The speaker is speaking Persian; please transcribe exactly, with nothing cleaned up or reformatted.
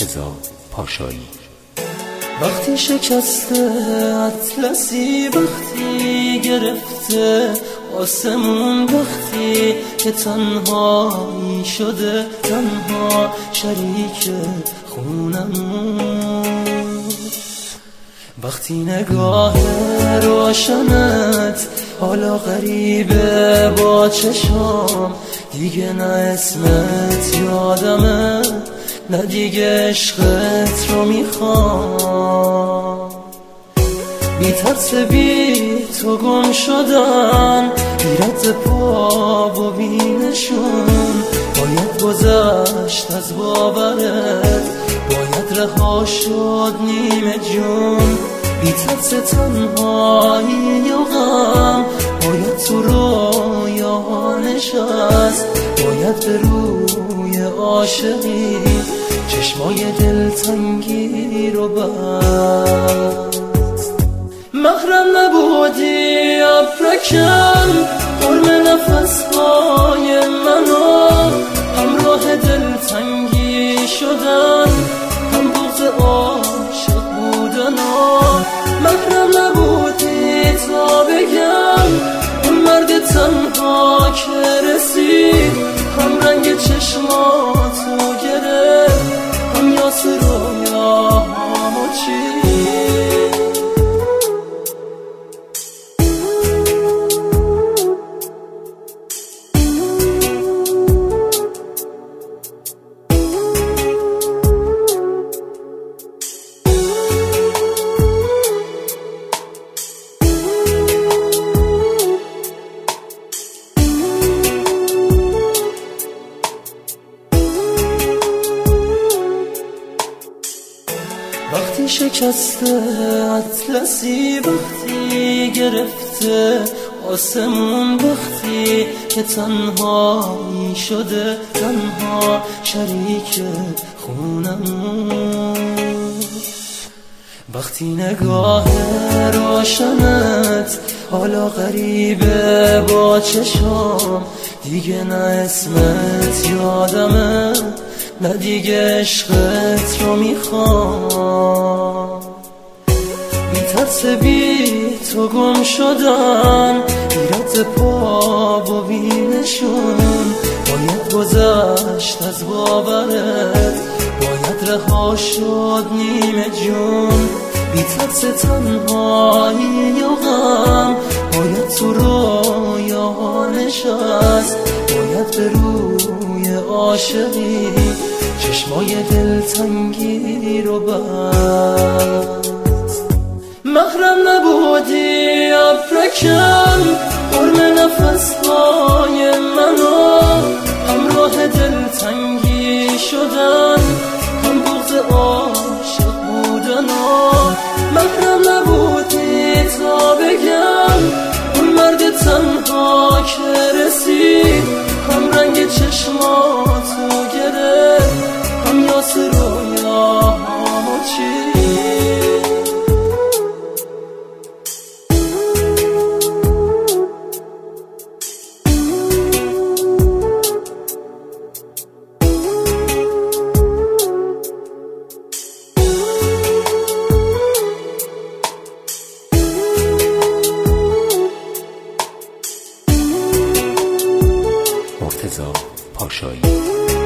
مرتضی پاشایی. وقتی شکسته اطلسی، وقتی گرفته آسمون، وقتی که تنهایی شده، تنها شریک خونمون، وقتی نگاه روشنت حالا غریبه با چشام، دیگه نه اسمت یادمه، نه دیگه عشقت رو میخوام. بی ترس بی تو گم شدن، بی رد پا و بی نشون، باید گذشت از باورت، باید رها شد نیمه جون. بی ترس تنهایی و غم، باید تو رویا نشست، باید به روی عاشقی چشمای دلتنگی رو بست. محرم نبودی ابرکم، حرم نفسهای منو، همراه دلتنگی شدن، هم بغض عاشق بودن. محرم نبودی تا بگم اون مرد تنها که رسید، هم رنگ چشماتو گرفت، هم یاس رویامو چید. وقتی شکسته اطلسی، وقتی گرفته آسمون، وقتی که تنهایی شده، تنها شریک خونمون، وقتی نگاه روشنت حالا غریبه با چشام، دیگه نه اسمت یادمه، نه دیگه عشقت رو میخوام. بی ترس بی تو گم شدن، بی رد پا و بی نشون، باید گذشت از باورت، باید رها شد نیمه جون. بی ترس تنهایی و غم، باید تو رویا نشست، باید به روی عاشقی چشمای دلتنگی رو بست. محرم نبودی ابرکم، حرم نفسهای منو، همراه دلتنگی شدن، هم بغض عاشق بودن. محرم نبودی تا بگم اون مرد تنها که رسید، هم رنگ چشماتو گرفت، هم یاس رویامو چید. مرتضی پاشایی.